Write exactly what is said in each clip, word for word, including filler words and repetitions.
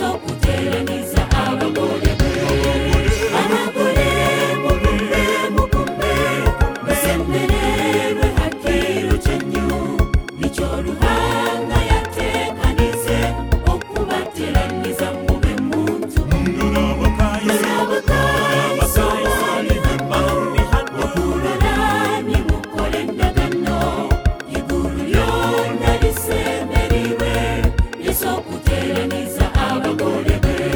isokuteraniza abagore abagore mugume mugume musemererwe hakiri cyenyu nicyo ruhanga yatekanize okubateraniza mube muntu ndurabakaye isokuteraniza abagore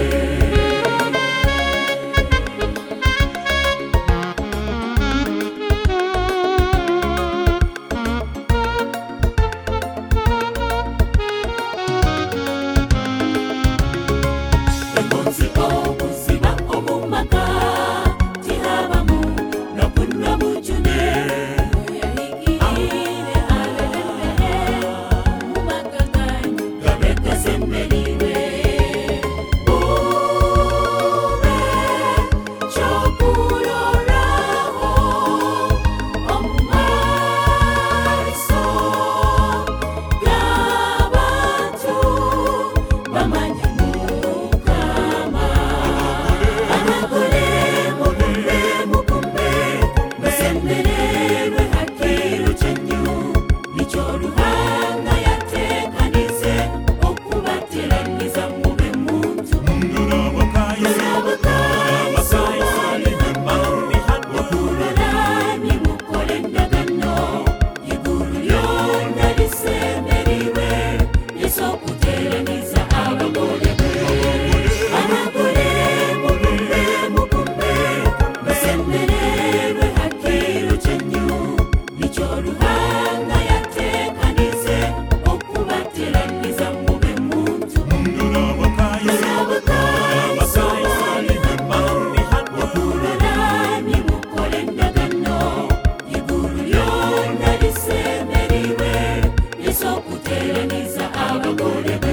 engonzi okuziba omumaka tihabamu nokunwa bujune yahigire alelembere mumaka ganyu gabegasemberiwe bube chokuloraho omumaiso gabantu bamanye mukama abagore mugume mugume musemererwe hakiri cyenyu nicyo ruhanga yatekanize okubateraniza mube muntu ndurabakaye okurorani mukore endagano iguru lyonna lisemeriwe isokuteraniza abagore abagore mugume mugume musemererwe hakiri cyenyu nicyo ruhanga yatekanize okubateraniza mube muntu ndurabakaye okurorani mukore endagano iguru lyonna lisemeriwe isokuteraniza abagore